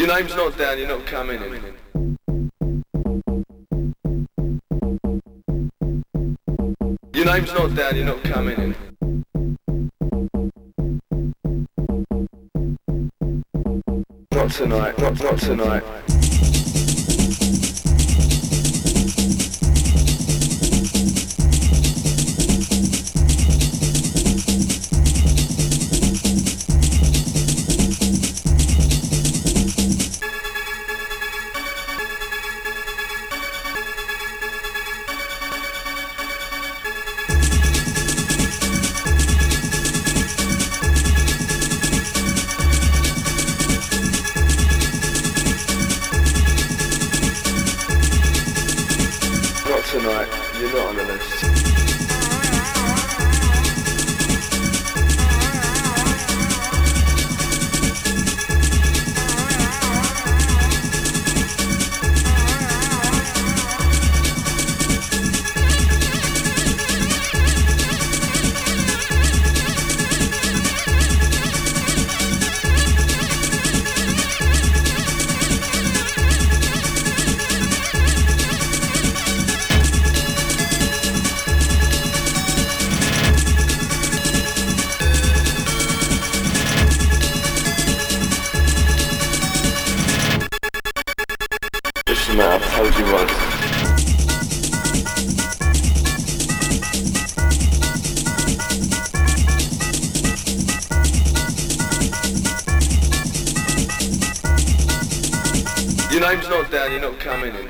Your name's not down, you're not coming in. Your name's not down, you're not coming in. Not tonight, not tonight. Tonight, you're not on the list. I've told you once. Your name's not down, you're not coming in.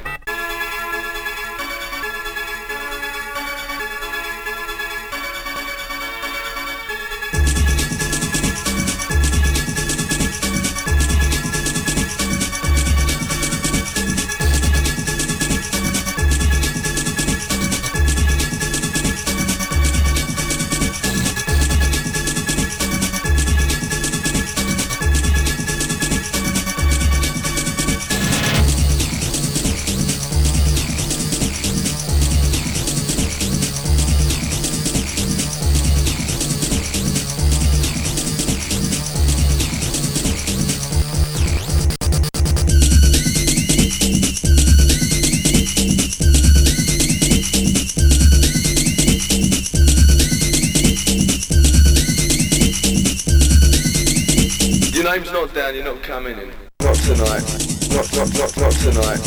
Your name's not down, you're not coming in. Not tonight. Not tonight.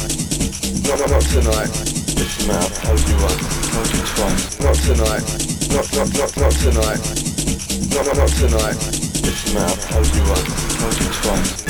Not tonight. Listen, I've told you once, told you twice. Not tonight. Not tonight. Not tonight. Listen, I've told you once, told you twice.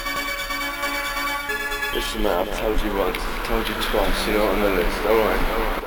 Listen, I've told you once, told you twice, you're not on the list, alright?